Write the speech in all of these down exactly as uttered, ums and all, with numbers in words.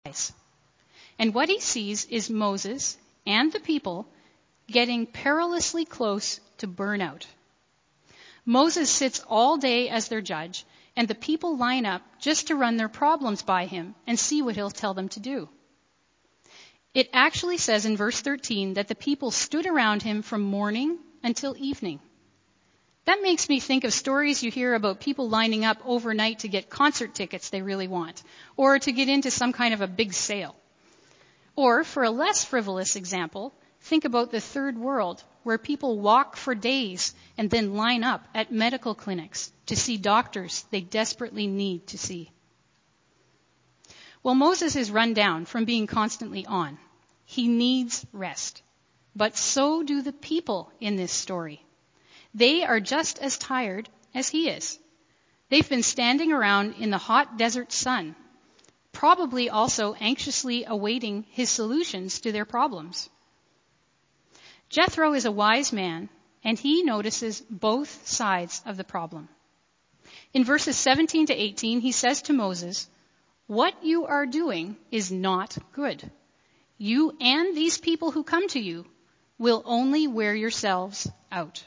And what he sees is Moses and the people getting perilously close to burnout. Moses sits all day as their judge, and the people line up just to run their problems by him and see what he'll tell them to do. It actually says in verse thirteen that the people stood around him from morning until evening. That makes me think of stories you hear about people lining up overnight to get concert tickets they really want, or to get into some kind of a big sale. Or, for a less frivolous example, think about the third world, where people walk for days and then line up at medical clinics to see doctors they desperately need to see. Well, Moses is run down from being constantly on. He needs rest. But so do the people in this story. They are just as tired as he is. They've been standing around in the hot desert sun, probably also anxiously awaiting his solutions to their problems. Jethro is a wise man, and he notices both sides of the problem. In verses seventeen to eighteen, he says to Moses, "What you are doing is not good. You and these people who come to you will only wear yourselves out."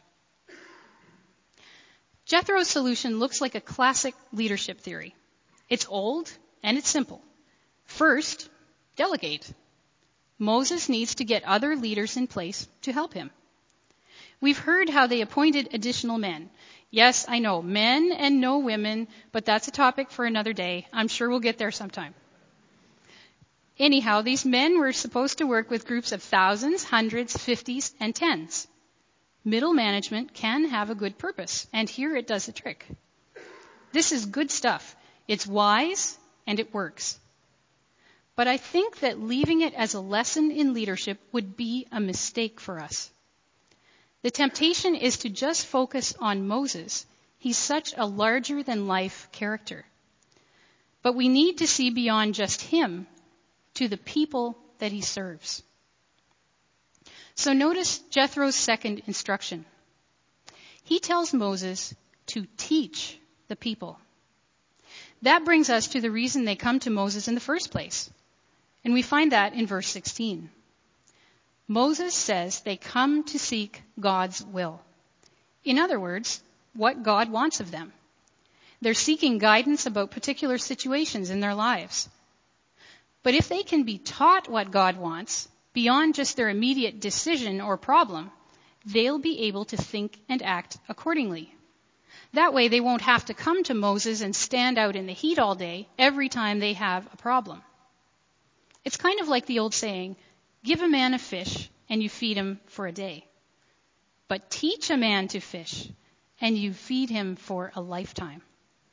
Jethro's solution looks like a classic leadership theory. It's old and it's simple. First, delegate. Moses needs to get other leaders in place to help him. We've heard how they appointed additional men. Yes, I know, men and no women, but that's a topic for another day. I'm sure we'll get there sometime. Anyhow, these men were supposed to work with groups of thousands, hundreds, fifties, and tens. Middle management can have a good purpose, and here it does the trick. This is good stuff. It's wise, and it works. But I think that leaving it as a lesson in leadership would be a mistake for us. The temptation is to just focus on Moses. He's such a larger-than-life character. But we need to see beyond just him to the people that he serves. So notice Jethro's second instruction. He tells Moses to teach the people. That brings us to the reason they come to Moses in the first place. And we find that in verse sixteen. Moses says they come to seek God's will. In other words, what God wants of them. They're seeking guidance about particular situations in their lives. But if they can be taught what God wants, beyond just their immediate decision or problem, they'll be able to think and act accordingly. That way they won't have to come to Moses and stand out in the heat all day every time they have a problem. It's kind of like the old saying, give a man a fish and you feed him for a day. But teach a man to fish and you feed him for a lifetime.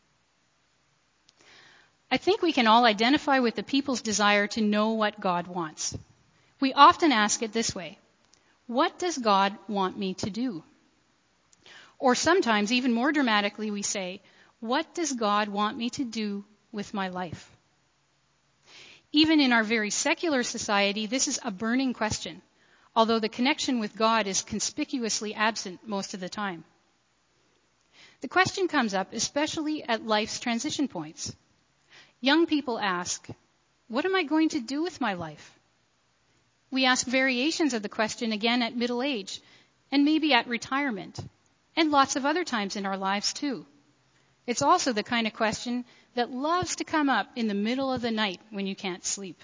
I think we can all identify with the people's desire to know what God wants. We often ask it this way: what does God want me to do? Or sometimes, even more dramatically, we say, what does God want me to do with my life? Even in our very secular society, this is a burning question, although the connection with God is conspicuously absent most of the time. The question comes up especially at life's transition points. Young people ask, what am I going to do with my life? We ask variations of the question again at middle age, and maybe at retirement, and lots of other times in our lives too. It's also the kind of question that loves to come up in the middle of the night when you can't sleep.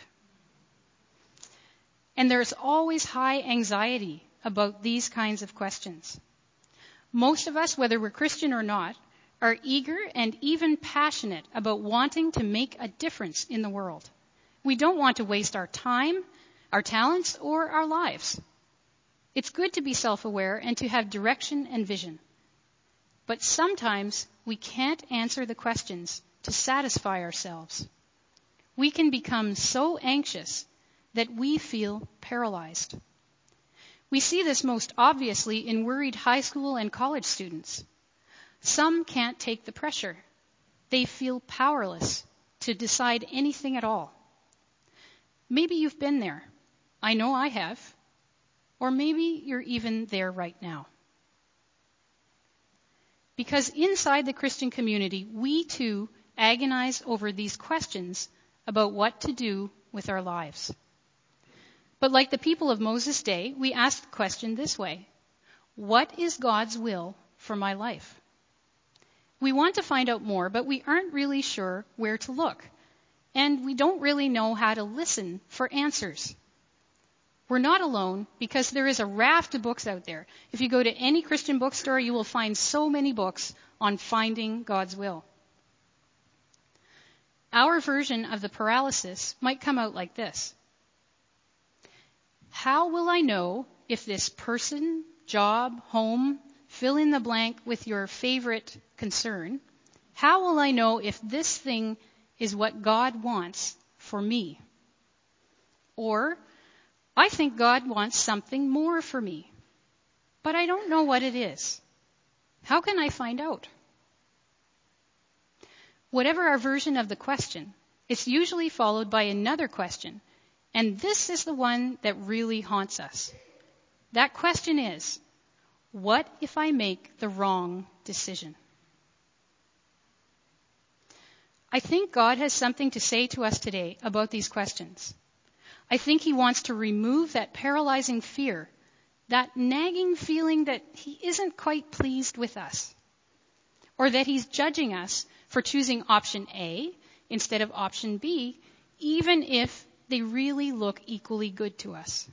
And there's always high anxiety about these kinds of questions. Most of us, whether we're Christian or not, are eager and even passionate about wanting to make a difference in the world. We don't want to waste our time, our talents, or our lives. It's good to be self-aware and to have direction and vision. But sometimes we can't answer the questions to satisfy ourselves. We can become so anxious that we feel paralyzed. We see this most obviously in worried high school and college students. Some can't take the pressure. They feel powerless to decide anything at all. Maybe you've been there. I know I have. Or maybe you're even there right now. Because inside the Christian community, we too agonize over these questions about what to do with our lives. But like the people of Moses' day, we ask the question this way: what is God's will for my life? We want to find out more, but we aren't really sure where to look. And we don't really know how to listen for answers. We're not alone, because there is a raft of books out there. If you go to any Christian bookstore, you will find so many books on finding God's will. Our version of the paralysis might come out like this: how will I know if this person, job, home, fill in the blank with your favorite concern, how will I know if this thing is what God wants for me? Or, I think God wants something more for me, but I don't know what it is. How can I find out? Whatever our version of the question, it's usually followed by another question, and this is the one that really haunts us. That question is, what if I make the wrong decision? I think God has something to say to us today about these questions. I think he wants to remove that paralyzing fear, that nagging feeling that he isn't quite pleased with us, or that he's judging us for choosing option A instead of option B, even if they really look equally good to us.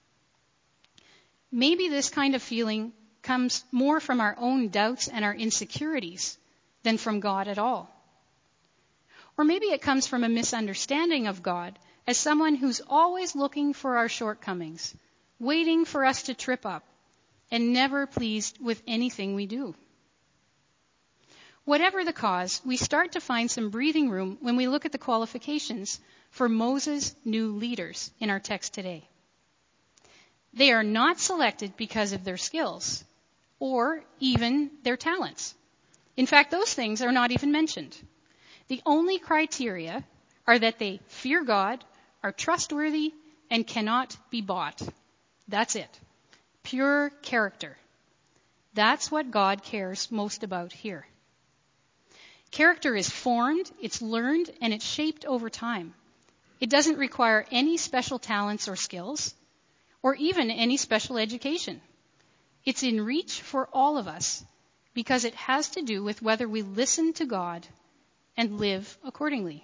Maybe this kind of feeling comes more from our own doubts and our insecurities than from God at all. Or maybe it comes from a misunderstanding of God as someone who's always looking for our shortcomings, waiting for us to trip up, and never pleased with anything we do. Whatever the cause, we start to find some breathing room when we look at the qualifications for Moses' new leaders in our text today. They are not selected because of their skills or even their talents. In fact, those things are not even mentioned. The only criteria are that they fear God, are trustworthy, and cannot be bought. That's it. Pure character. That's what God cares most about here. Character is formed, it's learned, and it's shaped over time. It doesn't require any special talents or skills, or even any special education. It's in reach for all of us because it has to do with whether we listen to God and live accordingly.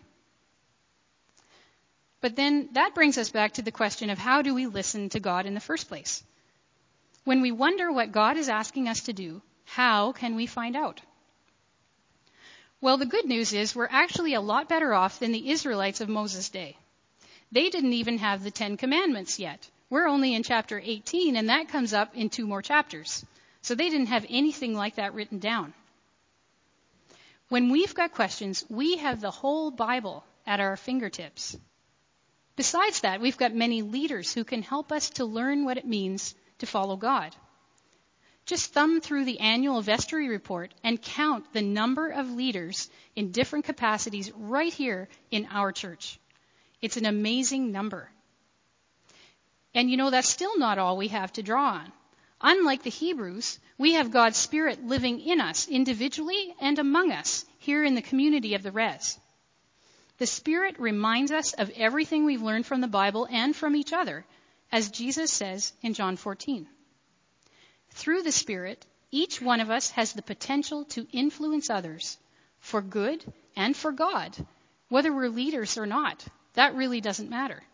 But then that brings us back to the question of how do we listen to God in the first place? When we wonder what God is asking us to do, how can we find out? Well, the good news is we're actually a lot better off than the Israelites of Moses' day. They didn't even have the Ten Commandments yet. We're only in chapter eighteen, and that comes up in two more chapters. So they didn't have anything like that written down. When we've got questions, we have the whole Bible at our fingertips. Besides that, we've got many leaders who can help us to learn what it means to follow God. Just thumb through the annual vestry report and count the number of leaders in different capacities right here in our church. It's an amazing number. And you know, that's still not all we have to draw on. Unlike the Hebrews, we have God's Spirit living in us individually and among us here in the community of the Res. The Spirit reminds us of everything we've learned from the Bible and from each other, as Jesus says in John fourteen. Through the Spirit, each one of us has the potential to influence others for good and for God, whether we're leaders or not. That really doesn't matter.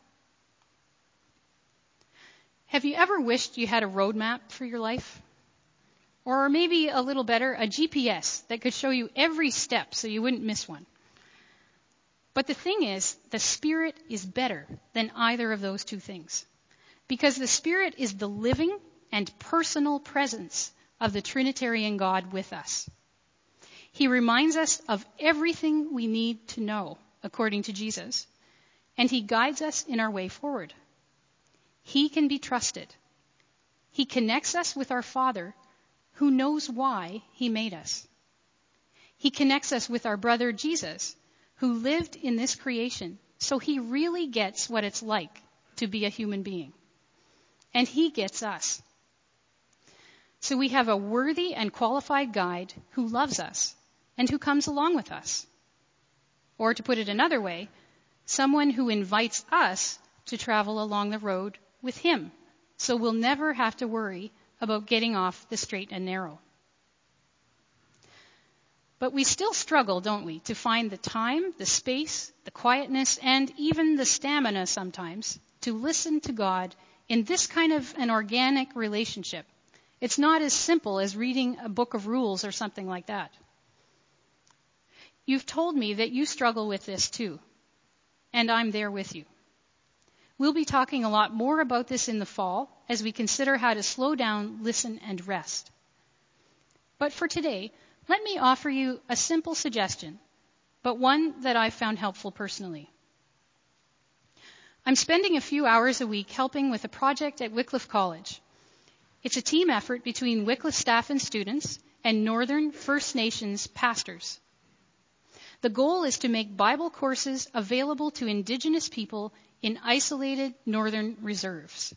Have you ever wished you had a roadmap for your life? Or maybe a little better, a G P S that could show you every step so you wouldn't miss one. But the thing is, the Spirit is better than either of those two things. Because the Spirit is the living and personal presence of the Trinitarian God with us. He reminds us of everything we need to know, according to Jesus, and he guides us in our way forward. He can be trusted. He connects us with our Father, who knows why he made us. He connects us with our brother Jesus, who lived in this creation, so he really gets what it's like to be a human being. And he gets us. So we have a worthy and qualified guide who loves us and who comes along with us. Or to put it another way, someone who invites us to travel along the road with him, so we'll never have to worry about getting off the straight and narrow. But we still struggle, don't we, to find the time, the space, the quietness, and even the stamina sometimes to listen to God in this kind of an organic relationship. It's not as simple as reading a book of rules or something like that. You've told me that you struggle with this too, and I'm there with you. We'll be talking a lot more about this in the fall as we consider how to slow down, listen, and rest. But for today, let me offer you a simple suggestion, but one that I've found helpful personally. I'm spending a few hours a week helping with a project at Wycliffe College. It's a team effort between Wycliffe staff and students and Northern First Nations pastors. The goal is to make Bible courses available to Indigenous people in isolated northern reserves.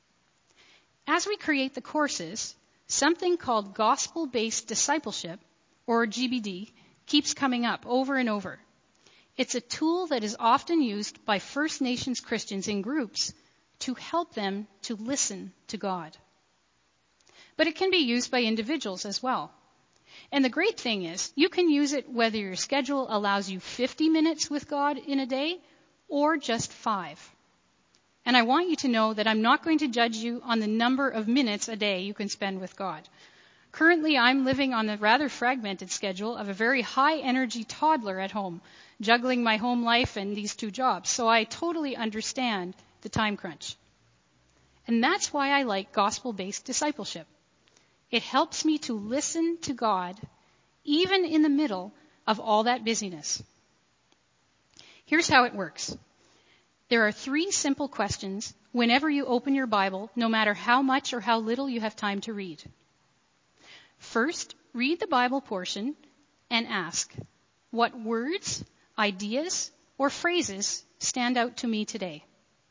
As we create the courses, something called gospel-based discipleship, or G B D, keeps coming up over and over. It's a tool that is often used by First Nations Christians in groups to help them to listen to God. But it can be used by individuals as well. And the great thing is, you can use it whether your schedule allows you fifty minutes with God in a day or just five. And I want you to know that I'm not going to judge you on the number of minutes a day you can spend with God. Currently, I'm living on a rather fragmented schedule of a very high-energy toddler at home, juggling my home life and these two jobs. So I totally understand the time crunch. And that's why I like gospel-based discipleship. It helps me to listen to God, even in the middle of all that busyness. Here's how it works. There are three simple questions whenever you open your Bible, no matter how much or how little you have time to read. First, read the Bible portion and ask, what words, ideas, or phrases stand out to me today?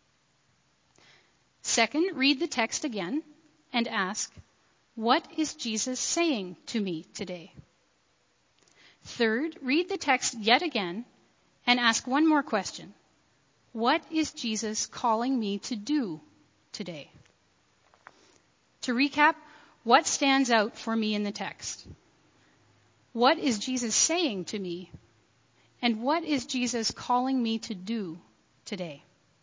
Second, read the text again and ask, what is Jesus saying to me today? Third, read the text yet again and ask one more question. What is Jesus calling me to do today? To recap, what stands out for me in the text? What is Jesus saying to me? And what is Jesus calling me to do today?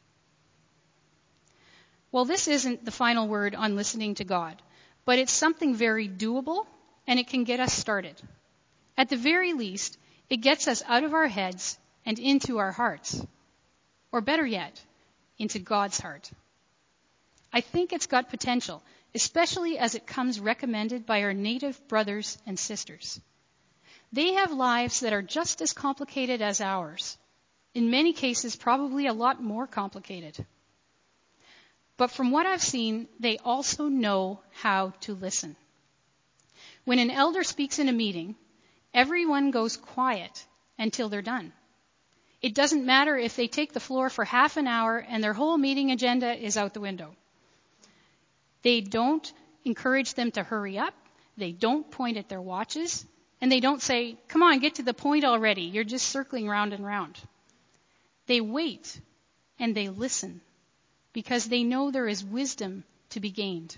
Well, this isn't the final word on listening to God, but it's something very doable, and it can get us started. At the very least, it gets us out of our heads and into our hearts. Or better yet, into God's heart. I think it's got potential, especially as it comes recommended by our native brothers and sisters. They have lives that are just as complicated as ours. In many cases, probably a lot more complicated. But from what I've seen, they also know how to listen. When an elder speaks in a meeting, everyone goes quiet until they're done. It doesn't matter if they take the floor for half an hour and their whole meeting agenda is out the window. They don't encourage them to hurry up. They don't point at their watches. And they don't say, come on, get to the point already. You're just circling round and round. They wait and they listen because they know there is wisdom to be gained.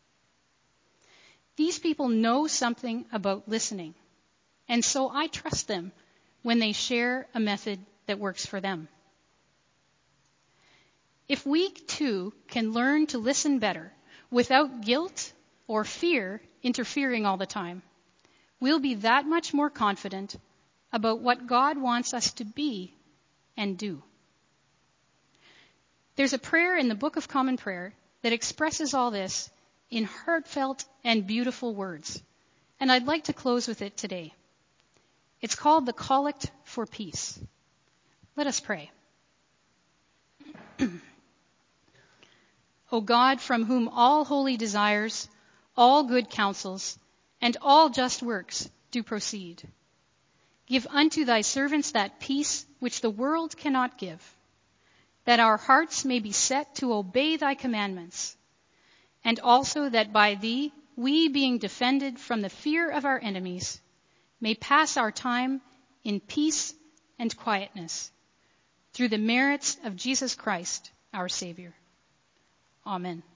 These people know something about listening. And so I trust them when they share a method that works for them. If we too can learn to listen better without guilt or fear interfering all the time, we'll be that much more confident about what God wants us to be and do. There's a prayer in the Book of Common Prayer that expresses all this in heartfelt and beautiful words. And I'd like to close with it today. It's called the Collect for Peace. Let us pray. O God, from whom all holy desires, all good counsels, and all just works do proceed, give unto thy servants that peace which the world cannot give, that our hearts may be set to obey thy commandments, and also that by thee, we being defended from the fear of our enemies, may pass our time in peace and quietness. through the merits of Jesus Christ, our Savior. Amen.